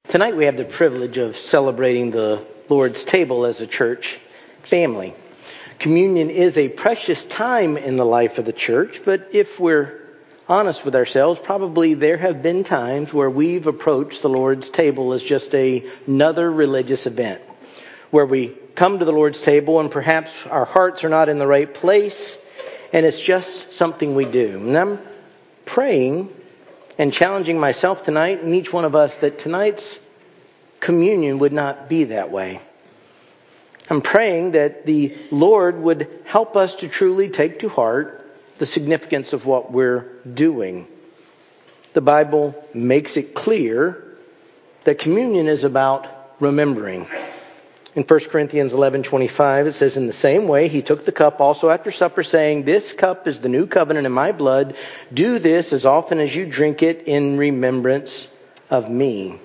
Tonight we have the privilege of celebrating the Lord's table as a church family. Communion is a precious time in the life of the church, but if we're honest with ourselves, probably there have been times where we've approached the Lord's table as just another religious event, where we come to the Lord's table and perhaps our hearts are not in the right place, and it's just something we do. And I'm praying and challenging myself tonight and each one of us that tonight's communion would not be that way. I'm praying that the Lord would help us to truly take to heart the significance of what we're doing. The Bible makes it clear that communion is about remembering. In 1 Corinthians 11:25, it says, "In the same way, he took the cup also after supper, saying, 'This cup is the new covenant in my blood. Do this as often as you drink it in remembrance of me.'"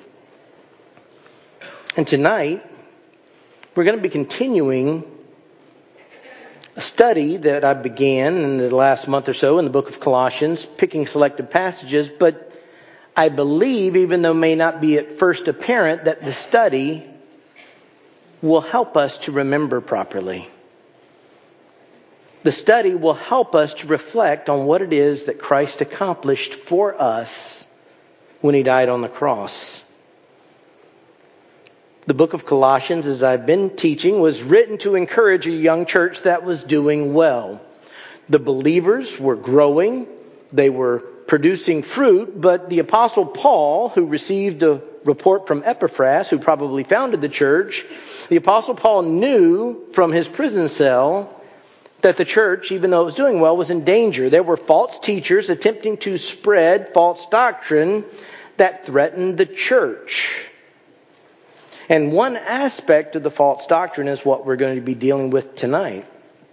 And tonight, we're going to be continuing a study that I began in the last month or so in the book of Colossians, picking selected passages, but I believe, even though it may not be at first apparent, that the study will help us to remember properly. The study will help us to reflect on what it is that Christ accomplished for us when He died on the cross. The book of Colossians, as I've been teaching, was written to encourage a young church that was doing well. The believers were growing, they were producing fruit, but the Apostle Paul, who received a report from Epaphras, who probably founded the church, the Apostle Paul knew from his prison cell that the church, even though it was doing well, was in danger. There were false teachers attempting to spread false doctrine that threatened the church. And one aspect of the false doctrine is what we're going to be dealing with tonight.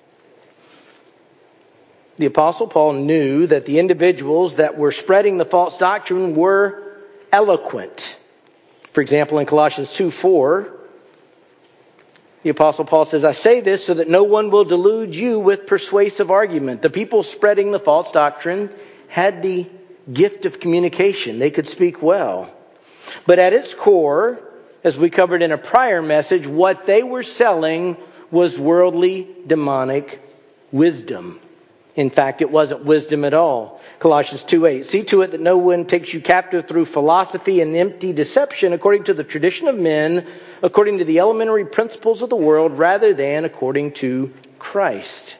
The Apostle Paul knew that the individuals that were spreading the false doctrine were eloquent. For example, in Colossians 2:4, the Apostle Paul says, "I say this so that no one will delude you with persuasive argument." The people spreading the false doctrine had the gift of communication. They could speak well. But at its core, as we covered in a prior message, what they were selling was worldly, demonic wisdom. In fact, it wasn't wisdom at all. Colossians 2:8, "See to it that no one takes you captive through philosophy and empty deception, according to the tradition of men, according to the elementary principles of the world, rather than according to Christ."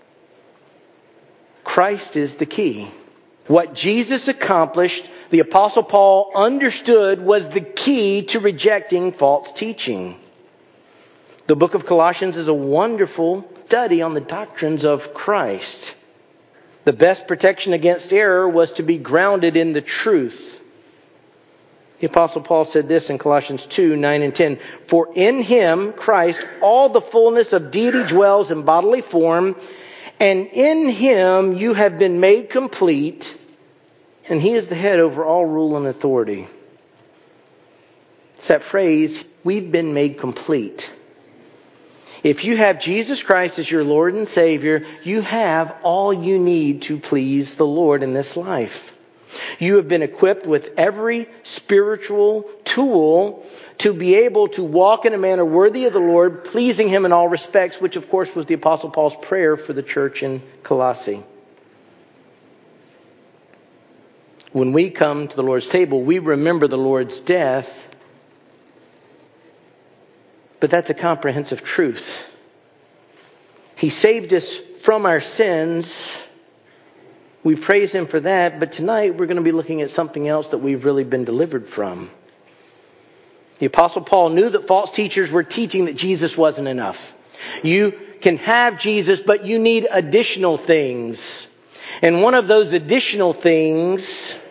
Christ is the key. What Jesus accomplished, the Apostle Paul understood, was the key to rejecting false teaching. The book of Colossians is a wonderful study on the doctrines of Christ. The best protection against error was to be grounded in the truth. The Apostle Paul said this in Colossians 2:9 and 10, "For in Him, Christ, all the fullness of deity dwells in bodily form, and in Him you have been made complete, and He is the head over all rule and authority." It's that phrase, we've been made complete. If you have Jesus Christ as your Lord and Savior, you have all you need to please the Lord in this life. You have been equipped with every spiritual tool to be able to walk in a manner worthy of the Lord, pleasing Him in all respects, which of course was the Apostle Paul's prayer for the church in Colossae. When we come to the Lord's table, we remember the Lord's death, but that's a comprehensive truth. He saved us from our sins. We praise Him for that, but tonight we're going to be looking at something else that we've really been delivered from. The Apostle Paul knew that false teachers were teaching that Jesus wasn't enough. You can have Jesus, but you need additional things. And one of those additional things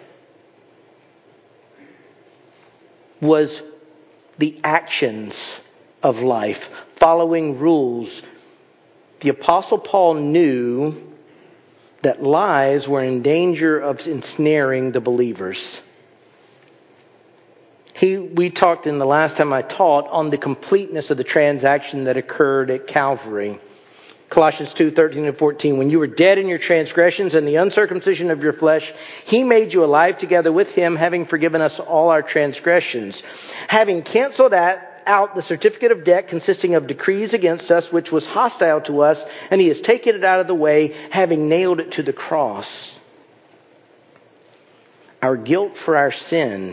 was the actions of life, following rules. The Apostle Paul knew that lies were in danger of ensnaring the believers. We talked in the last time I taught on the completeness of the transaction that occurred at Calvary. Colossians 2:13 and 14. When you were dead in your transgressions and the uncircumcision of your flesh, He made you alive together with Him, having forgiven us all our transgressions. Having canceled out the certificate of debt consisting of decrees against us, which was hostile to us, and He has taken it out of the way, having nailed it to the cross. Our guilt for our sin.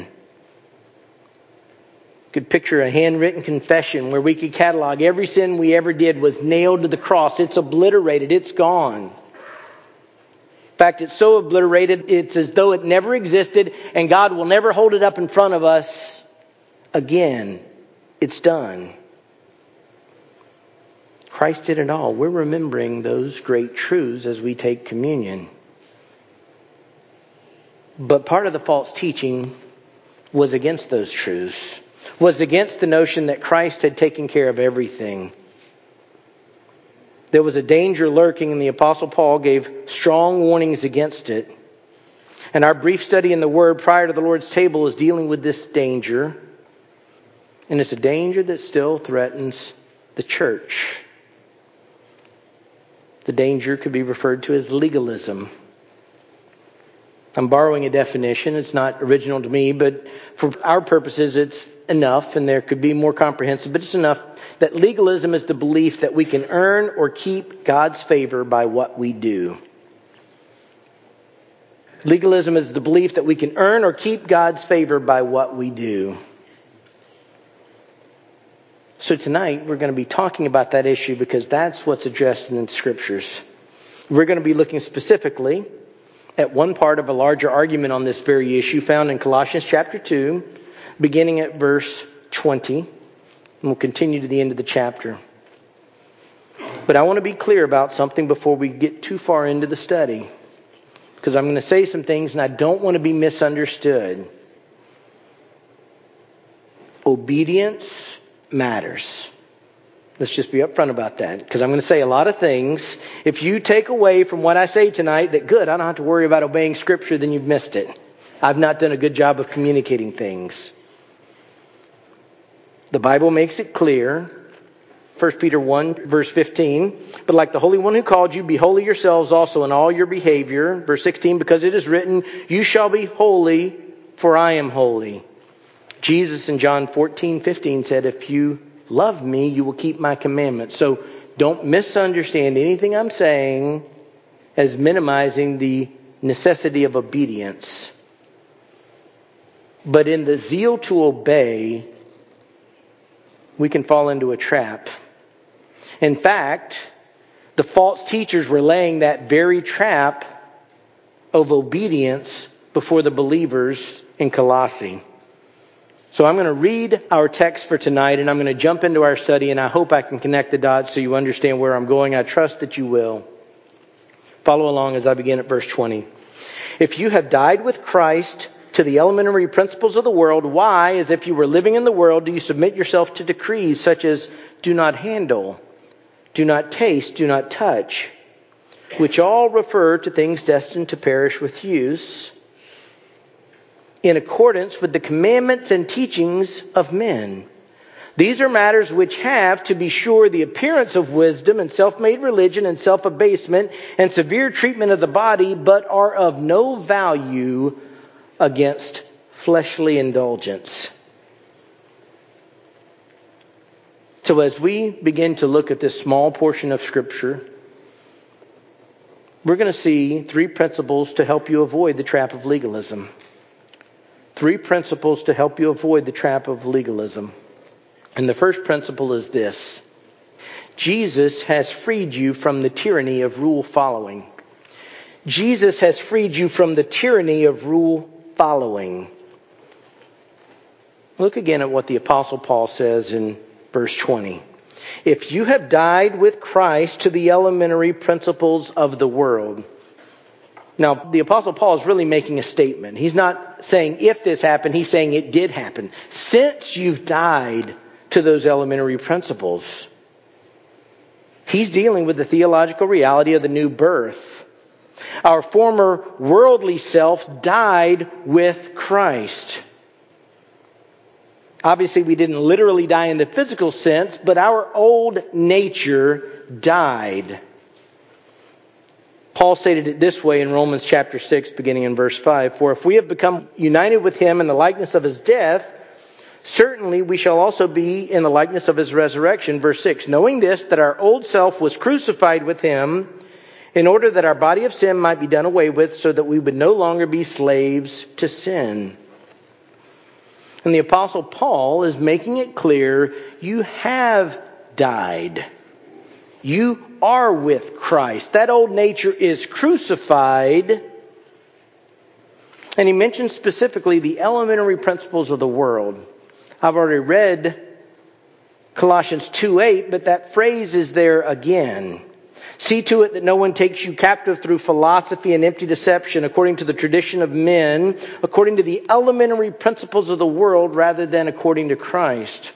Could picture a handwritten confession where we could catalog every sin we ever did was nailed to the cross. It's obliterated. It's gone. In fact, it's so obliterated, it's as though it never existed, and God will never hold it up in front of us again. It's done. Christ did it all. We're remembering those great truths as we take communion. But part of the false teaching was against those truths. Was against the notion that Christ had taken care of everything. There was a danger lurking, and the Apostle Paul gave strong warnings against it. And our brief study in the Word prior to the Lord's table is dealing with this danger. And it's a danger that still threatens the church. The danger could be referred to as legalism. I'm borrowing a definition. It's not original to me, but for our purposes, it's enough, and there could be more comprehensive, but it's enough that legalism is the belief that we can earn or keep God's favor by what we do. Legalism is the belief that we can earn or keep God's favor by what we do. So tonight we're going to be talking about that issue because that's what's addressed in the Scriptures. We're going to be looking specifically at one part of a larger argument on this very issue found in Colossians chapter 2, beginning at verse 20. And we'll continue to the end of the chapter. But I want to be clear about something before we get too far into the study. Because I'm going to say some things and I don't want to be misunderstood. Obedience matters. Let's just be upfront about that. Because I'm going to say a lot of things. If you take away from what I say tonight that good, I don't have to worry about obeying Scripture, then you've missed it. I've not done a good job of communicating things. The Bible makes it clear, 1 Peter 1, verse 15, but like the Holy One who called you, be holy yourselves also in all your behavior. Verse 16, because it is written, you shall be holy, for I am holy. Jesus in John 14:15 said, if you love me, you will keep my commandments. So don't misunderstand anything I'm saying as minimizing the necessity of obedience. But in the zeal to obey, we can fall into a trap. In fact, the false teachers were laying that very trap of obedience before the believers in Colossae. So I'm going to read our text for tonight and I'm going to jump into our study, and I hope I can connect the dots so you understand where I'm going. I trust that you will. Follow along as I begin at verse 20. If you have died with Christ to the elementary principles of the world, why, as if you were living in the world, do you submit yourself to decrees such as do not handle, do not taste, do not touch, which all refer to things destined to perish with use, in accordance with the commandments and teachings of men? These are matters which have, to be sure, the appearance of wisdom and self-made religion and self-abasement and severe treatment of the body, but are of no value against fleshly indulgence. So as we begin to look at this small portion of Scripture, we're going to see three principles to help you avoid the trap of legalism. Three principles to help you avoid the trap of legalism. And the first principle is this: Jesus has freed you from the tyranny of rule following. Jesus has freed you from the tyranny of rule following. Look again at what the Apostle Paul says in verse 20. If you have died with Christ to the elementary principles of the world. Now, the Apostle Paul is really making a statement. He's not saying if this happened, he's saying it did happen. Since you've died to those elementary principles, he's dealing with the theological reality of the new birth. Our former worldly self died with Christ. Obviously, we didn't literally die in the physical sense, but our old nature died. Paul stated it this way in Romans chapter 6, beginning in verse 5. For if we have become united with him in the likeness of his death, certainly we shall also be in the likeness of his resurrection. Verse 6. Knowing this, that our old self was crucified with him, in order that our body of sin might be done away with, so that we would no longer be slaves to sin. And the Apostle Paul is making it clear, you have died. You are with Christ. That old nature is crucified. And he mentions specifically the elementary principles of the world. I've already read Colossians 2:8, but that phrase is there again. See to it that no one takes you captive through philosophy and empty deception, according to the tradition of men, according to the elementary principles of the world, rather than according to Christ.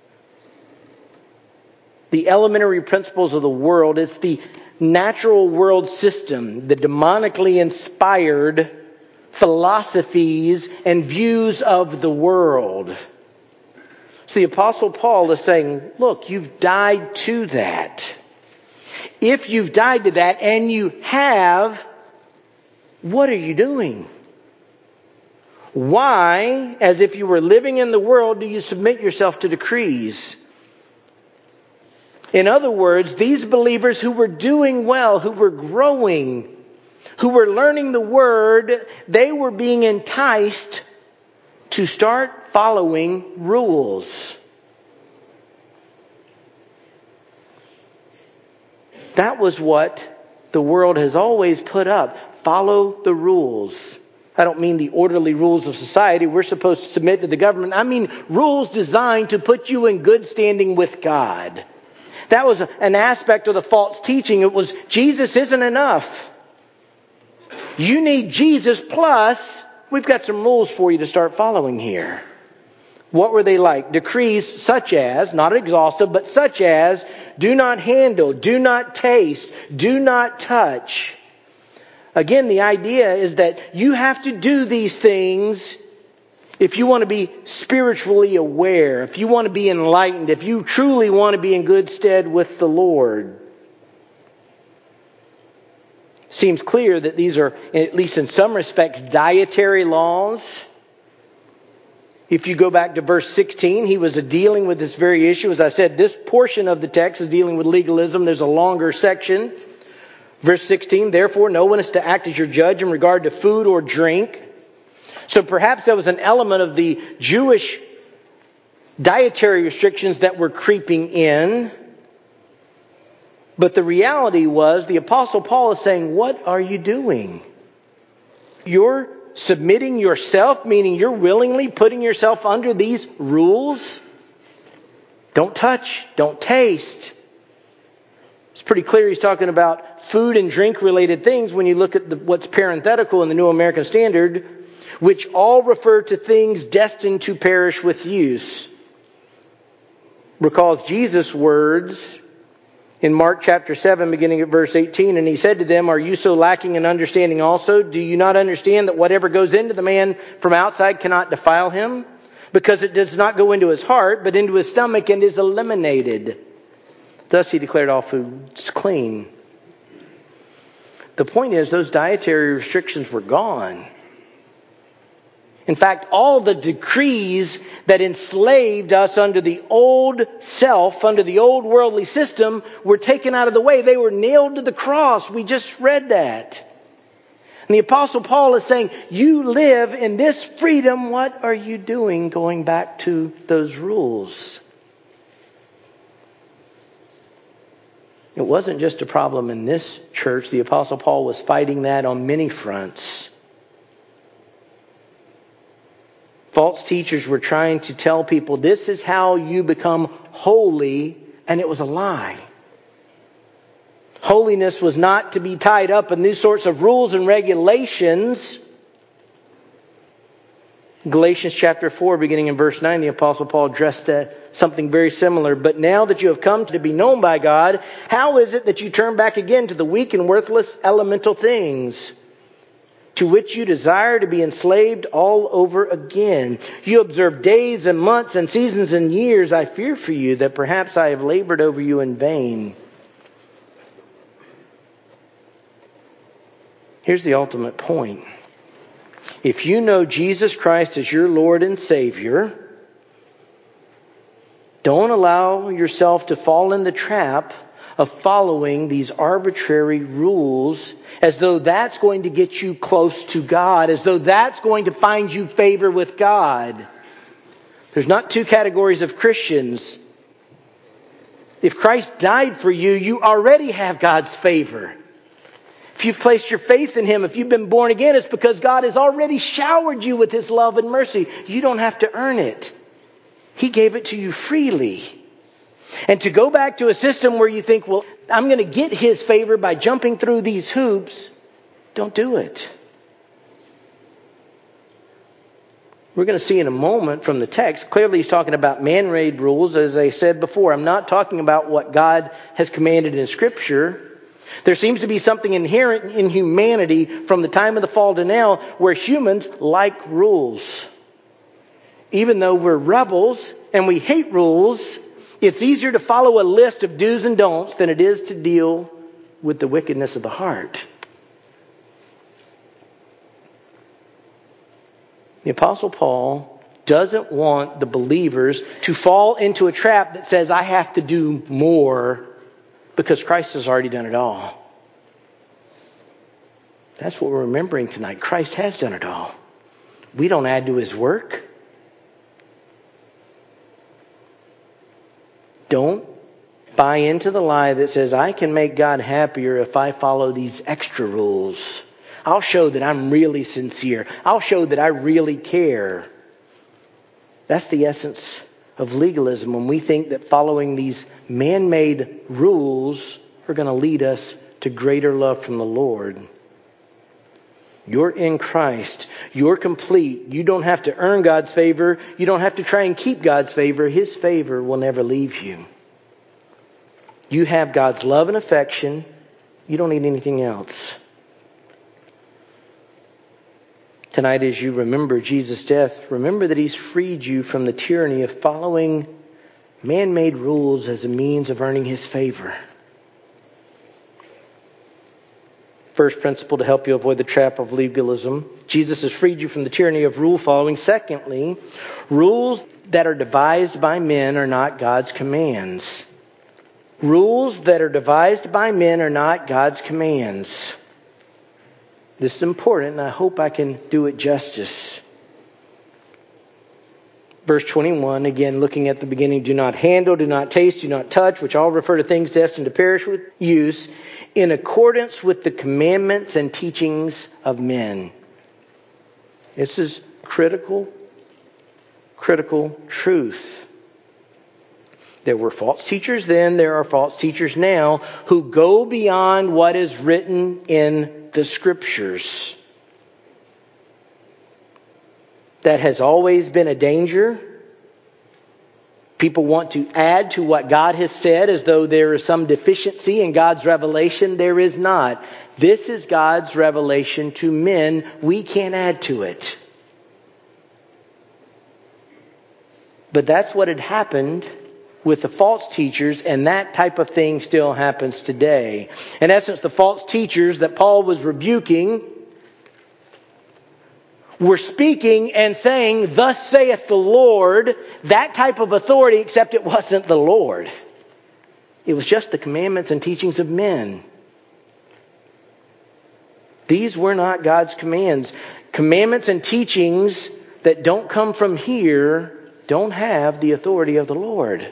The elementary principles of the world, it's the natural world system, the demonically inspired philosophies and views of the world. So the Apostle Paul is saying, look, you've died to that. If you've died to that, and you have, what are you doing? Why, as if you were living in the world, do you submit yourself to decrees? In other words, these believers who were doing well, who were growing, who were learning the Word, they were being enticed to start following rules. That was what the world has always put up. Follow the rules. I don't mean the orderly rules of society. We're supposed to submit to the government. I mean rules designed to put you in good standing with God. That was an aspect of the false teaching. It was, Jesus isn't enough. You need Jesus plus, we've got some rules for you to start following here. What were they like? Decrees such as, not exhaustive, but such as, do not handle, do not taste, do not touch. Again, the idea is that you have to do these things if you want to be spiritually aware, if you want to be enlightened, if you truly want to be in good stead with the Lord. Seems clear that these are, at least in some respects, dietary laws. If you go back to verse 16, he was dealing with this very issue. As I said, this portion of the text is dealing with legalism. There's a longer section. Verse 16, therefore no one is to act as your judge in regard to food or drink. So perhaps there was an element of the Jewish dietary restrictions that were creeping in. But the reality was, the Apostle Paul is saying, what are you doing? You're submitting yourself, meaning you're willingly putting yourself under these rules. Don't touch, don't taste. It's pretty clear he's talking about food and drink related things when you look at what's parenthetical in the New American Standard, which all refer to things destined to perish with use. Recalls Jesus' words in Mark chapter 7, beginning at verse 18, and he said to them, are you so lacking in understanding also? Do you not understand that whatever goes into the man from outside cannot defile him? Because it does not go into his heart, but into his stomach and is eliminated. Thus he declared all foods clean. The point is, those dietary restrictions were gone. In fact, all the decrees that enslaved us under the old self, under the old worldly system, were taken out of the way. They were nailed to the cross. We just read that. And the Apostle Paul is saying, you live in this freedom. What are you doing going back to those rules? It wasn't just a problem in this church. The Apostle Paul was fighting that on many fronts. False teachers were trying to tell people, this is how you become holy, and it was a lie. Holiness was not to be tied up in these sorts of rules and regulations. Galatians chapter 4, beginning in verse 9, the Apostle Paul addressed something very similar. But now that you have come to be known by God, how is it that you turn back again to the weak and worthless elemental things, to which you desire to be enslaved all over again? You observe days and months and seasons and years. I fear for you that perhaps I have labored over you in vain. Here's the ultimate point. If you know Jesus Christ as your Lord and Savior, don't allow yourself to fall in the trap of following these arbitrary rules as though that's going to get you close to God, as though that's going to find you favor with God. There's not two categories of Christians. If Christ died for you, you already have God's favor. If you've placed your faith in Him, if you've been born again, it's because God has already showered you with His love and mercy. You don't have to earn it. He gave it to you freely. And to go back to a system where you think, well, I'm going to get His favor by jumping through these hoops, don't do it. We're going to see in a moment from the text, clearly he's talking about man-made rules. As I said before, I'm not talking about what God has commanded in Scripture. There seems to be something inherent in humanity from the time of the fall to now where humans like rules. Even though we're rebels and we hate rules, it's easier to follow a list of do's and don'ts than it is to deal with the wickedness of the heart. The Apostle Paul doesn't want the believers to fall into a trap that says, I have to do more because Christ has already done it all. That's what we're remembering tonight. Christ has done it all. We don't add to His work. Don't buy into the lie that says, I can make God happier if I follow these extra rules. I'll show that I'm really sincere. I'll show that I really care. That's the essence of legalism, when we think that following these man-made rules are going to lead us to greater love from the Lord. You're in Christ. You're complete. You don't have to earn God's favor. You don't have to try and keep God's favor. His favor will never leave you. You have God's love and affection. You don't need anything else. Tonight, as you remember Jesus' death, remember that He's freed you from the tyranny of following man-made rules as a means of earning His favor. First principle to help you avoid the trap of legalism. Jesus has freed you from the tyranny of rule following. Secondly, rules that are devised by men are not God's commands. Rules that are devised by men are not God's commands. This is important, and I hope I can do it justice. Verse 21, again, looking at the beginning, do not handle, do not taste, do not touch, which all refer to things destined to perish with use, in accordance with the commandments and teachings of men. This is critical truth. There were false teachers then, there are false teachers now who go beyond what is written in the Scriptures. That has always been a danger. People want to add to what God has said as though there is some deficiency in God's revelation. There is not. This is God's revelation to men. We can't add to it. But that's what had happened with the false teachers, and that type of thing still happens today. In essence, the false teachers that Paul was rebuking were speaking and saying, thus saith the Lord, that type of authority, except it wasn't the Lord. It was just the commandments and teachings of men. These were not God's commands. Commandments and teachings that don't come from here don't have the authority of the Lord.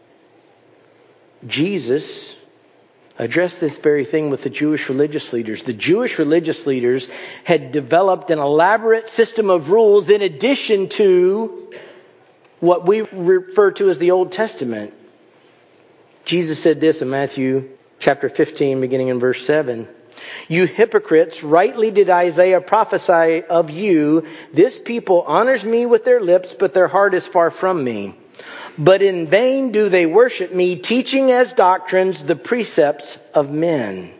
Jesus addressed this very thing with the Jewish religious leaders. The Jewish religious leaders had developed an elaborate system of rules in addition to what we refer to as the Old Testament. Jesus said this in Matthew chapter 15, beginning in verse 7. You hypocrites, rightly did Isaiah prophesy of you, this people honors me with their lips, but their heart is far from me. But in vain do they worship me, teaching as doctrines the precepts of men.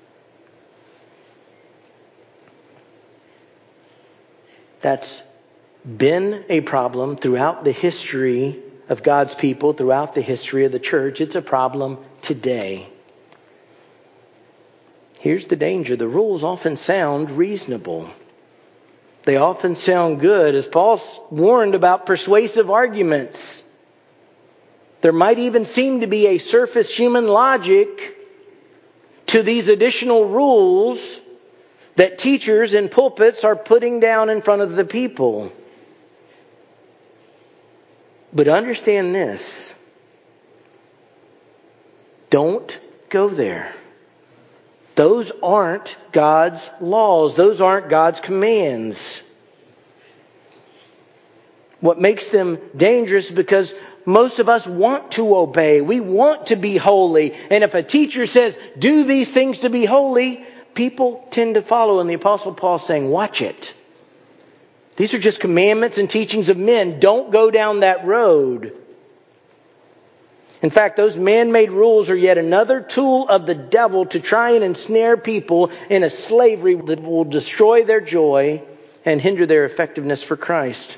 That's been a problem throughout the history of God's people, throughout the history of the church. It's a problem today. Here's the danger. The rules often sound reasonable. They often sound good, as Paul warned about persuasive arguments. There might even seem to be a surface human logic to these additional rules that teachers in pulpits are putting down in front of the people. But understand this. Don't go there. Those aren't God's laws. Those aren't God's commands. What makes them dangerous is because most of us want to obey. We want to be holy. And if a teacher says, do these things to be holy, people tend to follow. And the Apostle Paul is saying, watch it. These are just commandments and teachings of men. Don't go down that road. In fact, those man-made rules are yet another tool of the devil to try and ensnare people in a slavery that will destroy their joy and hinder their effectiveness for Christ.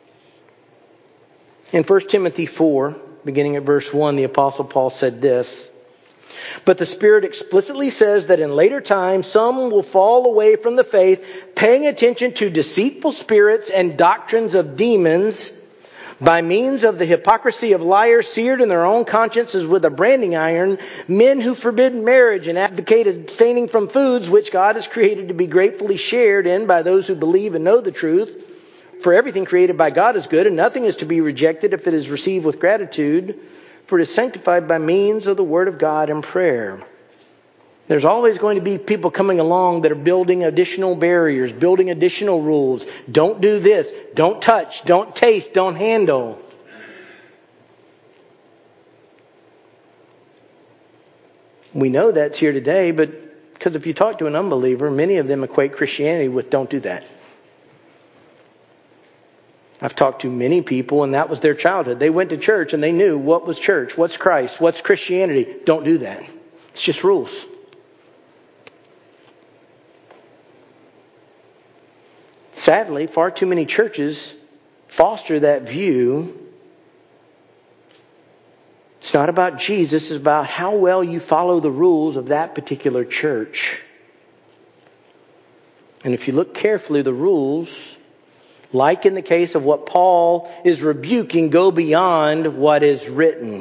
In 1 Timothy 4, beginning at verse 1, the Apostle Paul said this, "But the Spirit explicitly says that in later times some will fall away from the faith, paying attention to deceitful spirits and doctrines of demons, by means of the hypocrisy of liars seared in their own consciences with a branding iron, men who forbid marriage and advocate abstaining from foods which God has created to be gratefully shared in by those who believe and know the truth. For everything created by God is good, and nothing is to be rejected if it is received with gratitude, for it is sanctified by means of the Word of God and prayer." There's always going to be people coming along that are building additional barriers, building additional rules. Don't do this. Don't touch. Don't taste. Don't handle. We know that's here today, but because if you talk to an unbeliever, many of them equate Christianity with don't do that. I've talked to many people, and that was their childhood. They went to church, and they knew what was church, what's Christ, what's Christianity. Don't do that. It's just rules. Sadly, far too many churches foster that view. It's not about Jesus. It's about how well you follow the rules of that particular church. And if you look carefully, the rules, like in the case of what Paul is rebuking, go beyond what is written.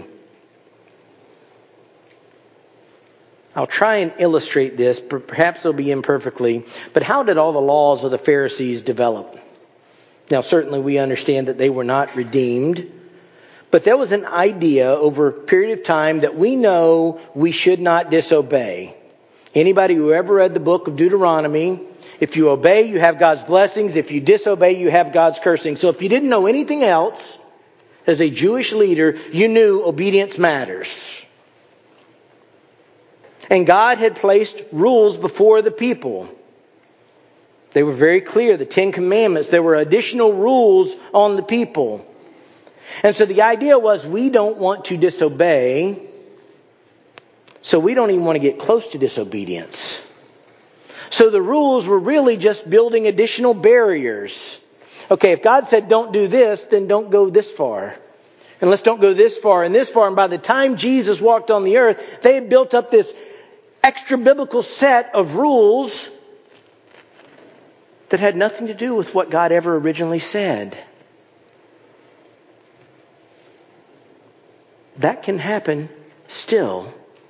I'll try and illustrate this, perhaps it'll be imperfectly, but how did all the laws of the Pharisees develop? Now, certainly we understand that they were not redeemed, but there was an idea over a period of time that we know we should not disobey. Anybody who ever read the book of Deuteronomy, if you obey, you have God's blessings. If you disobey, you have God's cursing. So if you didn't know anything else, as a Jewish leader, you knew obedience matters. And God had placed rules before the people. They were very clear, the 10 Commandments. There were additional rules on the people. And so the idea was we don't want to disobey, so we don't even want to get close to disobedience. So the rules were really just building additional barriers. Okay, if God said don't do this, then don't go this far. And let's don't go this far and this far. And by the time Jesus walked on the earth, they had built up this extra biblical set of rules that had nothing to do with what God ever originally said. That can happen still.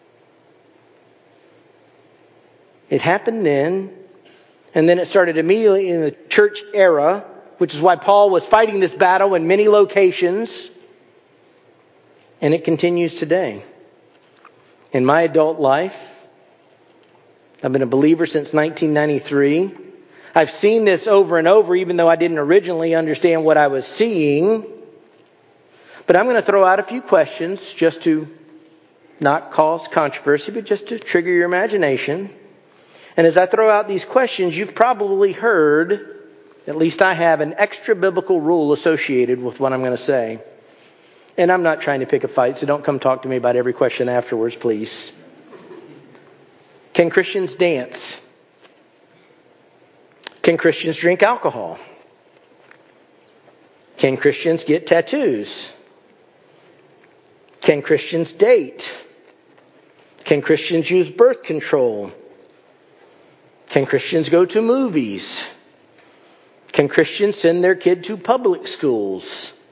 It happened then, and then it started immediately in the church era, which is why Paul was fighting this battle in many locations, and it continues today. In my adult life, I've been a believer since 1993. I've seen this over and over, even though I didn't originally understand what I was seeing. But I'm going to throw out a few questions just to not cause controversy, but just to trigger your imagination. And as I throw out these questions, you've probably heard, at least I have, an extra biblical rule associated with what I'm going to say. And I'm not trying to pick a fight, so don't come talk to me about every question afterwards, please. Can Christians dance? Can Christians drink alcohol? Can Christians get tattoos? Can Christians date? Can Christians use birth control? Can Christians go to movies? Can Christians send their kid to public schools?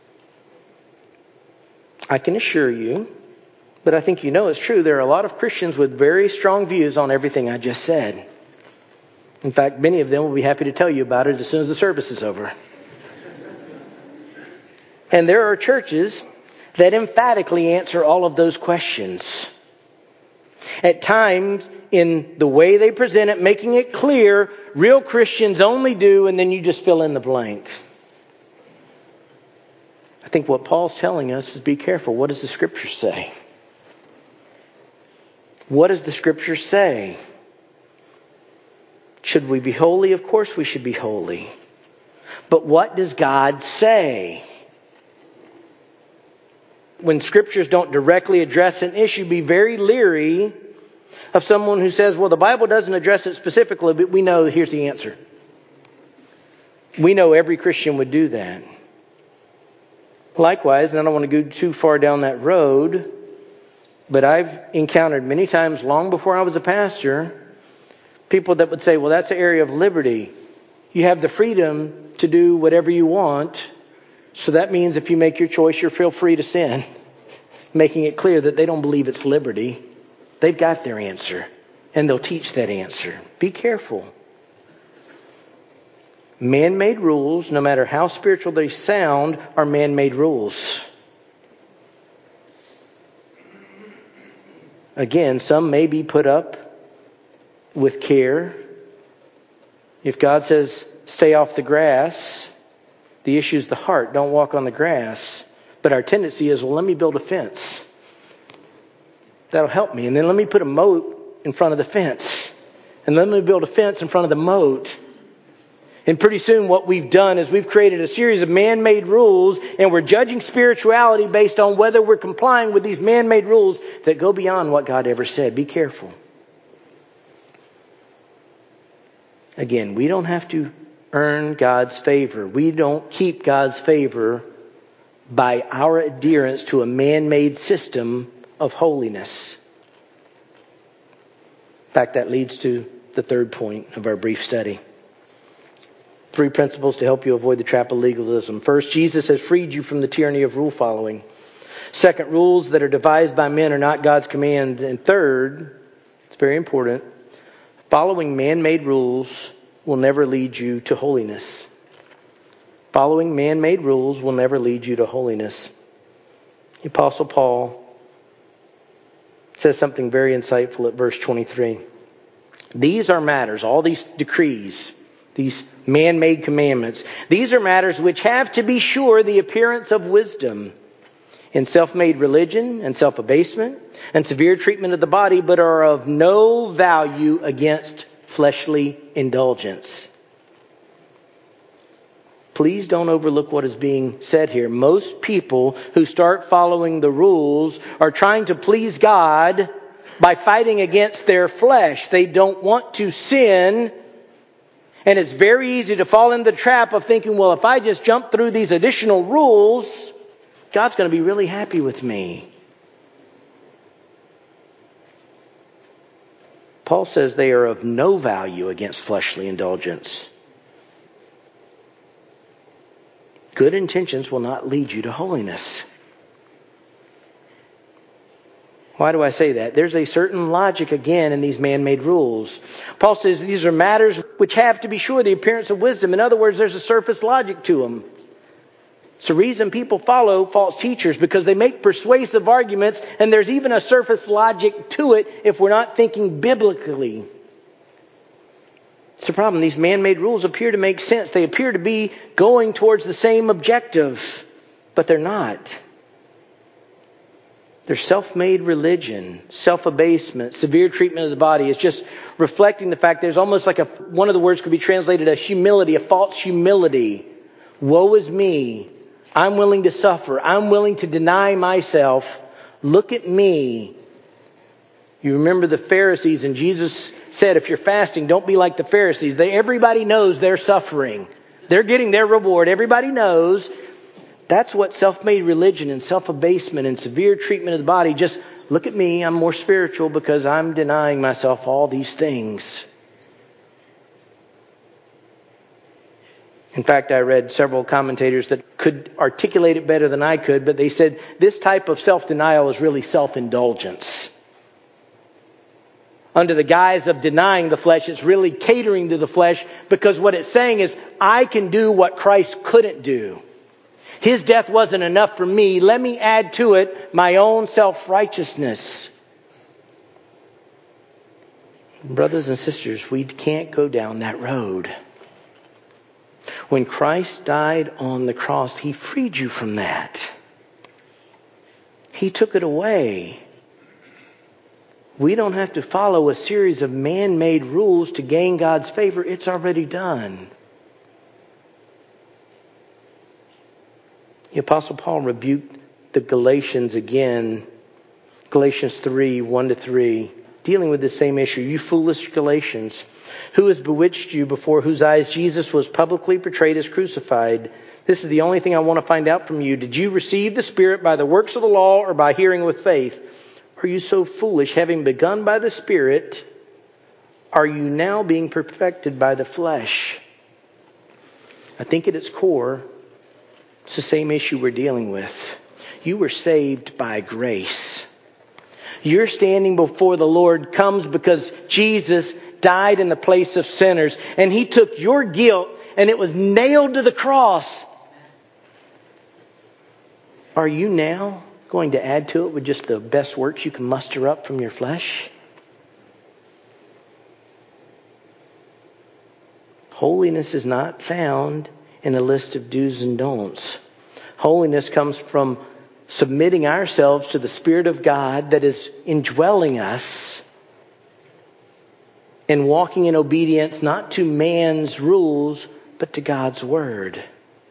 I can assure you, but I think you know it's true, there are a lot of Christians with very strong views on everything I just said. In fact, many of them will be happy to tell you about it as soon as the service is over. And there are churches that emphatically answer all of those questions. At times, in the way they present it, making it clear, real Christians only do, and then you just fill in the blank. I think what Paul's telling us is be careful. What does the Scripture say? What does the Scripture say? Should we be holy? Of course we should be holy. But what does God say? When Scriptures don't directly address an issue, be very leery of someone who says, well, the Bible doesn't address it specifically, but we know here's the answer. We know every Christian would do that. Likewise, and I don't want to go too far down that road, but I've encountered many times long before I was a pastor, people that would say, well, that's an area of liberty. You have the freedom to do whatever you want. So that means if you make your choice, you're feel free to sin. Making it clear that they don't believe it's liberty. They've got their answer. And they'll teach that answer. Be careful. Man-made rules, no matter how spiritual they sound, are man-made rules. Again, some may be put up with care. If God says, stay off the grass, the issue is the heart. Don't walk on the grass. But our tendency is, well, let me build a fence. That'll help me. And then let me put a moat in front of the fence. And then let me build a fence in front of the moat. And pretty soon what we've done is we've created a series of man-made rules, and we're judging spirituality based on whether we're complying with these man-made rules that go beyond what God ever said. Be careful. Again, we don't have to earn God's favor. We don't keep God's favor by our adherence to a man-made system of holiness. In fact, that leads to the third point of our brief study. 3 principles to help you avoid the trap of legalism. First, Jesus has freed you from the tyranny of rule following. Second, rules that are devised by men are not God's command. And third, it's very important, following man-made rules will never lead you to holiness. Following man-made rules will never lead you to holiness. The Apostle Paul says something very insightful at verse 23. These are matters, all these decrees, these man-made commandments, these are matters which have, to be sure, the appearance of wisdom in self-made religion and self-abasement and severe treatment of the body, but are of no value against fleshly indulgence. Please don't overlook what is being said here. Most people who start following the rules are trying to please God by fighting against their flesh. They don't want to sin. And it's very easy to fall into the trap of thinking, well, if I just jump through these additional rules, God's going to be really happy with me. Paul says they are of no value against fleshly indulgence. Good intentions will not lead you to holiness. Why do I say that? There's a certain logic again in these man-made rules. Paul says these are matters which have, to be sure, the appearance of wisdom. In other words, there's a surface logic to them. It's the reason people follow false teachers, because they make persuasive arguments, and there's even a surface logic to it if we're not thinking biblically. It's the problem. These man-made rules appear to make sense. They appear to be going towards the same objective, but they're not. They're self-made religion, self-abasement, severe treatment of the body. It's just reflecting the fact there's almost like one of the words could be translated a humility, a false humility. Woe is me. I'm willing to suffer. I'm willing to deny myself. Look at me. You remember the Pharisees, and Jesus said, if you're fasting, don't be like the Pharisees. Everybody knows they're suffering. They're getting their reward. Everybody knows. That's what self-made religion and self-abasement and severe treatment of the body, just look at me, I'm more spiritual because I'm denying myself all these things. In fact, I read several commentators that could articulate it better than I could, but they said this type of self-denial is really self-indulgence. Under the guise of denying the flesh, it's really catering to the flesh, because what it's saying is, I can do what Christ couldn't do. His death wasn't enough for me. Let me add to it my own self-righteousness. Brothers and sisters, we can't go down that road. When Christ died on the cross, He freed you from that. He took it away. We don't have to follow a series of man-made rules to gain God's favor. It's already done. The Apostle Paul rebuked the Galatians again. Galatians 3, 1-3. Dealing with the same issue. You foolish Galatians, who has bewitched you, before whose eyes Jesus was publicly portrayed as crucified? This is the only thing I want to find out from you. Did you receive the Spirit by the works of the law or by hearing with faith? Are you so foolish? Having begun by the Spirit, are you now being perfected by the flesh? I think at its core, it's the same issue we're dealing with. You were saved by grace. Your standing before the Lord comes because Jesus died in the place of sinners. And He took your guilt and it was nailed to the cross. Are you now going to add to it with just the best works you can muster up from your flesh? Holiness is not found in a list of do's and don'ts. Holiness comes from submitting ourselves to the Spirit of God that is indwelling us and walking in obedience not to man's rules, but to God's Word.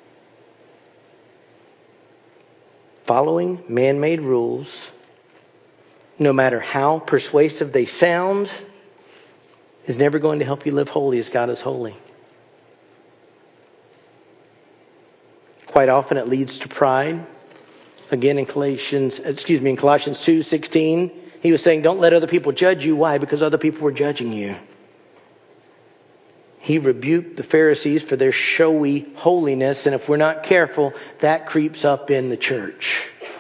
Following man-made rules, no matter how persuasive they sound, is never going to help you live holy as God is holy. Quite often it leads to pride. Again, in Colossians 2:16, he was saying, don't let other people judge you. Why? Because other people were judging you. He rebuked the Pharisees for their showy holiness, and if we're not careful, that creeps up in the church.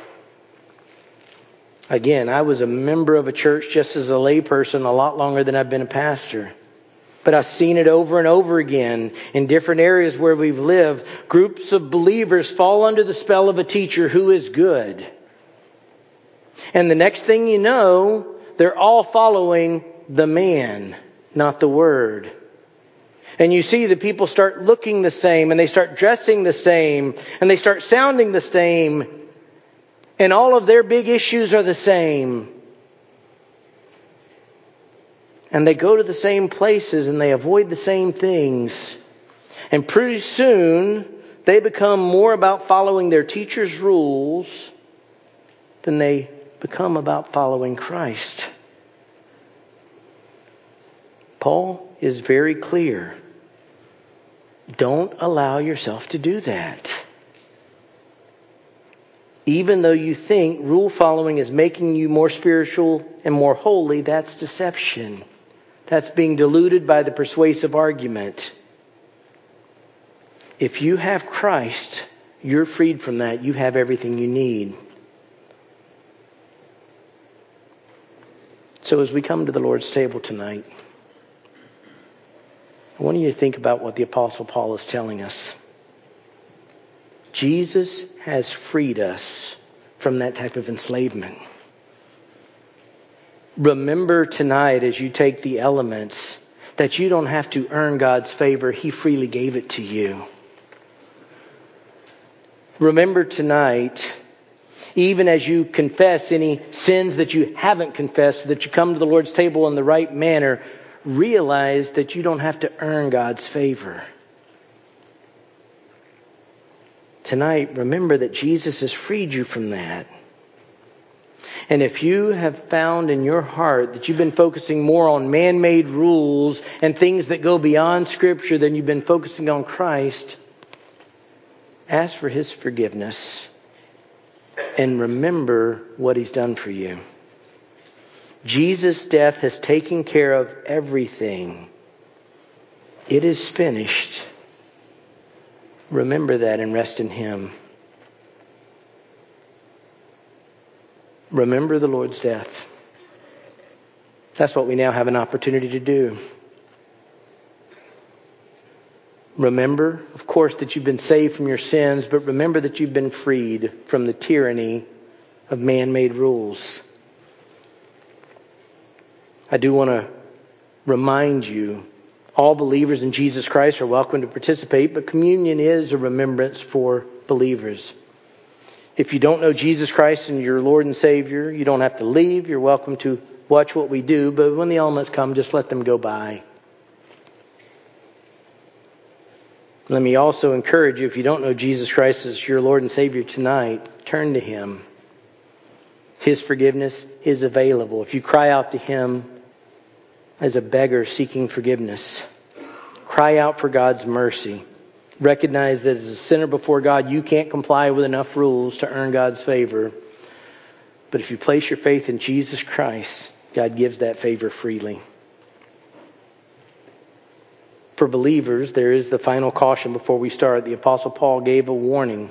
Again, I was a member of a church just as a layperson a lot longer than I've been a pastor. But I've seen it over and over again in different areas where we've lived. Groups of believers fall under the spell of a teacher who is good. And the next thing you know, they're all following the man, not the word. And you see the people start looking the same, and they start dressing the same, and they start sounding the same. And all of their big issues are the same. And they go to the same places and they avoid the same things. And pretty soon, they become more about following their teacher's rules than they become about following Christ. Paul is very clear. Don't allow yourself to do that. Even though you think rule following is making you more spiritual and more holy, that's deception. That's being deluded by the persuasive argument. If you have Christ, you're freed from that. You have everything you need. So as we come to the Lord's table tonight, I want you to think about what the Apostle Paul is telling us. Jesus has freed us from that type of enslavement. Remember tonight as you take the elements that you don't have to earn God's favor. He freely gave it to you. Remember tonight, even as you confess any sins that you haven't confessed, that you come to the Lord's table in the right manner, realize that you don't have to earn God's favor. Tonight, remember that Jesus has freed you from that. And if you have found in your heart that you've been focusing more on man-made rules and things that go beyond Scripture than you've been focusing on Christ, ask for His forgiveness and remember what He's done for you. Jesus' death has taken care of everything. It is finished. Remember that and rest in Him. Remember the Lord's death. That's what we now have an opportunity to do. Remember, of course, that you've been saved from your sins, but remember that you've been freed from the tyranny of man-made rules. I do want to remind you, all believers in Jesus Christ are welcome to participate, but communion is a remembrance for believers. If you don't know Jesus Christ and your Lord and Savior, you don't have to leave. You're welcome to watch what we do, but when the elements come, just let them go by. Let me also encourage you, if you don't know Jesus Christ as your Lord and Savior tonight, turn to Him. His forgiveness is available. If you cry out to Him as a beggar seeking forgiveness, cry out for God's mercy. Recognize that as a sinner before God, you can't comply with enough rules to earn God's favor. But if you place your faith in Jesus Christ, God gives that favor freely. For believers, there is the final caution before we start. The Apostle Paul gave a warning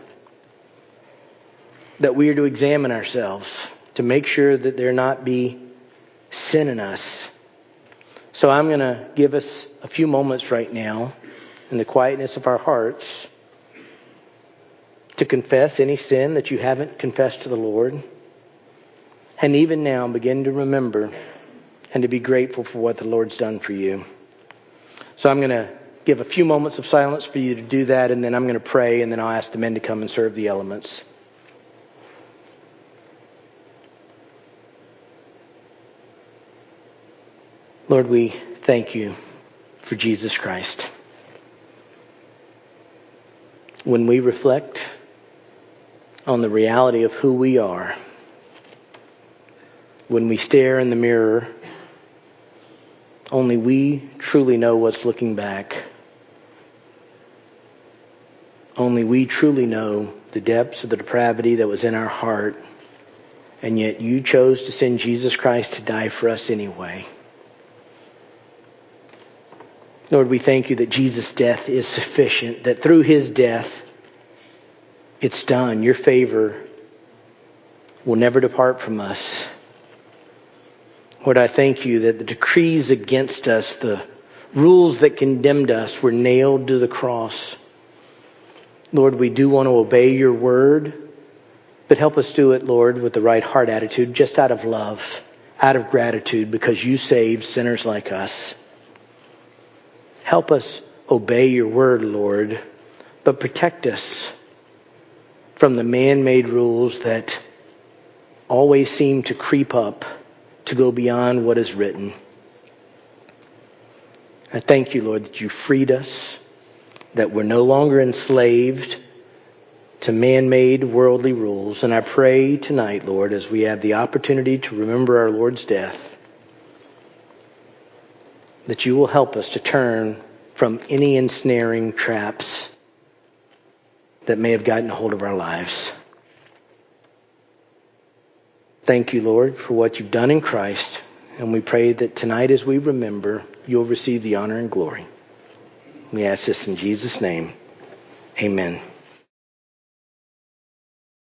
that we are to examine ourselves to make sure that there not be sin in us. So I'm going to give us a few moments right now in the quietness of our hearts to confess any sin that you haven't confessed to the Lord. And even now, begin to remember and to be grateful for what the Lord's done for you. So I'm going to give a few moments of silence for you to do that, and then I'm going to pray, and then I'll ask the men to come and serve the elements. Lord, we thank you for Jesus Christ. When we reflect on the reality of who we are, when we stare in the mirror, only we truly know what's looking back. Only we truly know the depths of the depravity that was in our heart, and yet you chose to send Jesus Christ to die for us anyway. Lord, we thank you that Jesus' death is sufficient, that through His death, it's done. Your favor will never depart from us. Lord, I thank you that the decrees against us, the rules that condemned us, were nailed to the cross. Lord, we do want to obey your word, but help us do it, Lord, with the right heart attitude, just out of love, out of gratitude, because you saved sinners like us. Help us obey your word, Lord, but protect us from the man-made rules that always seem to creep up to go beyond what is written. I thank you, Lord, that you freed us, that we're no longer enslaved to man-made worldly rules. And I pray tonight, Lord, as we have the opportunity to remember our Lord's death, that you will help us to turn from any ensnaring traps that may have gotten a hold of our lives. Thank you, Lord, for what you've done in Christ. And we pray that tonight as we remember, you'll receive the honor and glory. We ask this in Jesus' name. Amen.